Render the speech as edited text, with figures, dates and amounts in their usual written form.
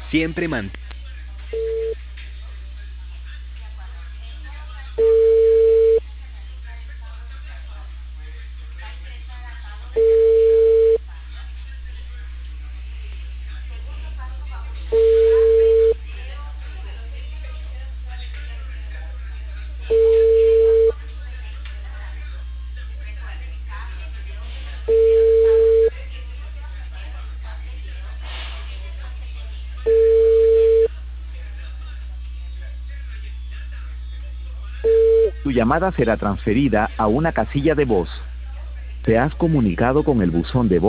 Siempre mantén. Tu llamada será transferida a una casilla de voz. Te has comunicado con el buzón de voz